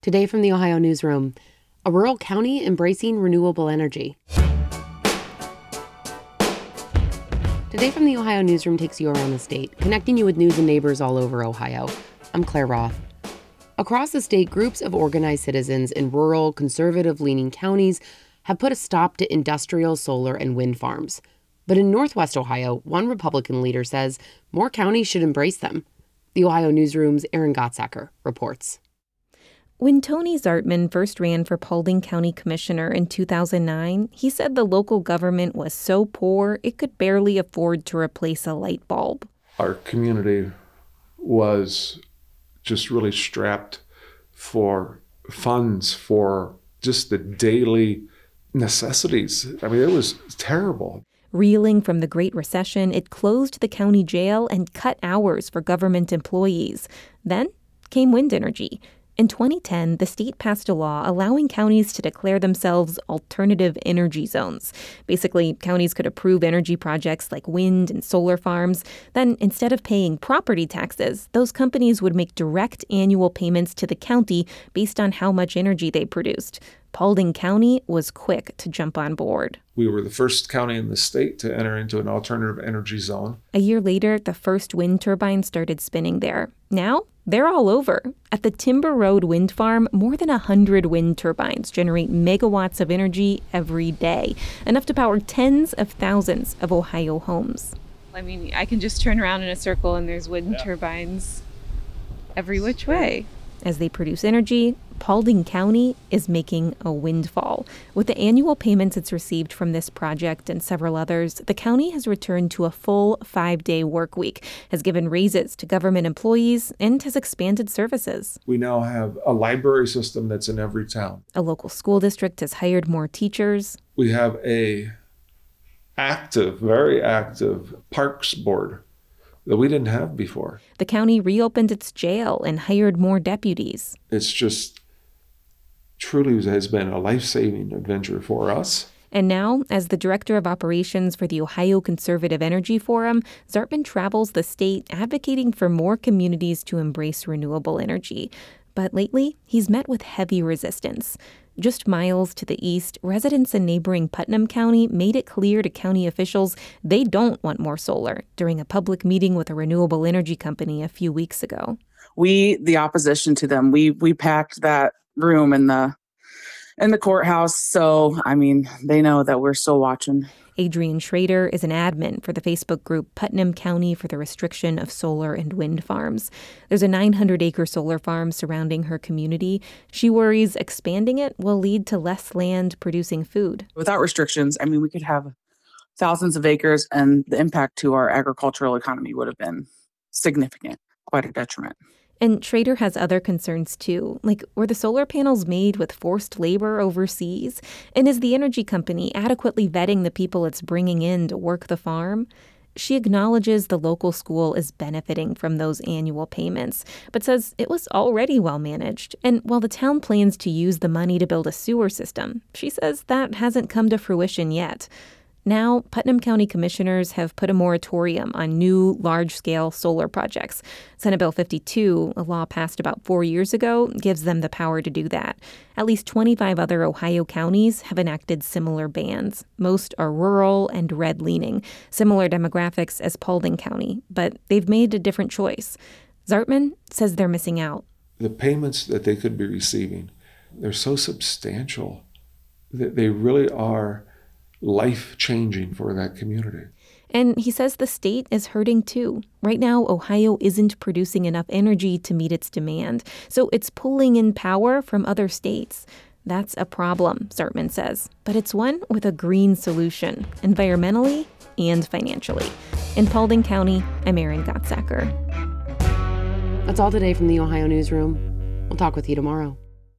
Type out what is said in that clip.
Today from the Ohio Newsroom, a rural county embracing renewable energy. Today from the Ohio Newsroom takes you around the state, connecting you with news and neighbors all over Ohio. I'm Claire Roth. Across the state, groups of organized citizens in rural, conservative-leaning counties have put a stop to industrial solar and wind farms. But in Northwest Ohio, one Republican leader says more counties should embrace them. The Ohio Newsroom's Aaron Gottsacker reports. When Tony Zartman first ran for Paulding County Commissioner in 2009, he said the local government was so poor it could barely afford to replace a light bulb. Our community was just really strapped for funds for just the daily necessities. I mean, it was terrible. Reeling from the Great Recession, it closed the county jail and cut hours for government employees. Then came wind energy. In 2010, the state passed a law allowing counties to declare themselves alternative energy zones. Basically, counties could approve energy projects like wind and solar farms. Then, instead of paying property taxes, those companies would make direct annual payments to the county based on how much energy they produced. Paulding County was quick to jump on board. We were the first county in the state to enter into an alternative energy zone. A year later, the first wind turbines started spinning there. Now, they're all over. At the Timber Road Wind Farm, more than 100 wind turbines generate megawatts of energy every day, enough to power tens of thousands of Ohio homes. I mean, I can just turn around in a circle and there's wind turbines every which way. As they produce energy, Paulding County is making a windfall. With the annual payments it's received from this project and several others, the county has returned to a full 5-day work week, has given raises to government employees, and has expanded services. We now have a library system that's in every town. A local school district has hired more teachers. We have a very active parks board that we didn't have before. The county reopened its jail and hired more deputies. It's just truly has been a life-saving adventure for us. And now, as the director of operations for the Ohio Conservative Energy Forum, Zartman travels the state advocating for more communities to embrace renewable energy. But lately, he's met with heavy resistance. Just miles to the east, residents in neighboring Putnam County made it clear to county officials they don't want more solar during a public meeting with a renewable energy company a few weeks ago. We, the opposition to them, we packed that room in the courthouse. So, I mean, they know that we're still watching. Adrienne Schrader is an admin for the Facebook group Putnam County for the Restriction of Solar and Wind Farms. There's a 900-acre solar farm surrounding her community. She worries expanding it will lead to less land producing food. Without restrictions, I mean, we could have thousands of acres and the impact to our agricultural economy would have been significant, quite a detriment. And Schrader has other concerns, too, like were the solar panels made with forced labor overseas? And is the energy company adequately vetting the people it's bringing in to work the farm? She acknowledges the local school is benefiting from those annual payments, but says it was already well managed. And while the town plans to use the money to build a sewer system, she says that hasn't come to fruition yet. Now, Putnam County commissioners have put a moratorium on new large-scale solar projects. Senate Bill 52, a law passed about 4 years ago, gives them the power to do that. At least 25 other Ohio counties have enacted similar bans. Most are rural and red-leaning, similar demographics as Paulding County, but they've made a different choice. Zartman says they're missing out. The payments that they could be receiving, they're so substantial that they really are life-changing for that community. And he says the state is hurting too. Right now, Ohio isn't producing enough energy to meet its demand, so it's pulling in power from other states. That's a problem, Zartman says, but it's one with a green solution, environmentally and financially. In Paulding County, I'm Aaron Gottsacker. That's all today from the Ohio Newsroom. We'll talk with you tomorrow.